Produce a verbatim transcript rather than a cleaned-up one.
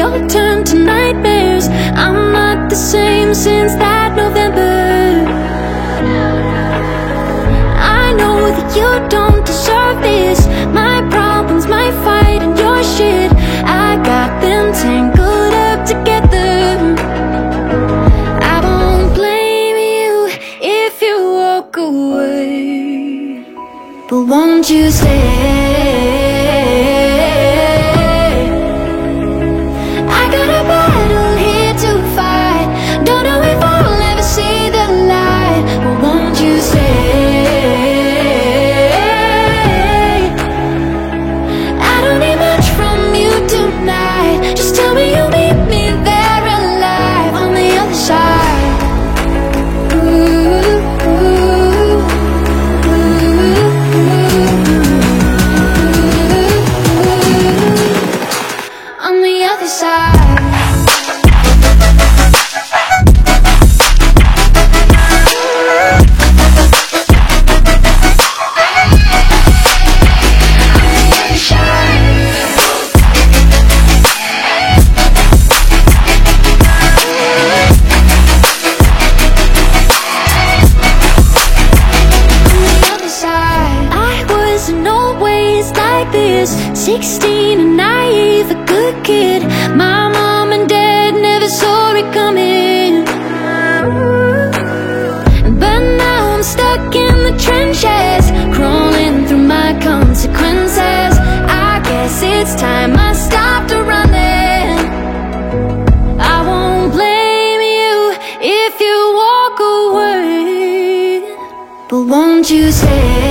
all turned to nightmares. I'm not the same since that November. I know that you don't deserve this. My problems, my fight, and your shit, I got them tangled up together. I won't blame you if you walk away, but won't you stay? I got a battle here to fight. Don't know if I'll ever see the light, but won't you stay? I don't need much from you tonight. Just tell me you'll meet me there alive on the other side. Ooh, ooh, ooh, ooh, on the other side. Sixteen and naive, a good kid. My mom and dad never saw it coming. But now I'm stuck in the trenches, crawling through my consequences. I guess it's time I stopped running. I won't blame you if you walk away, but won't you stay?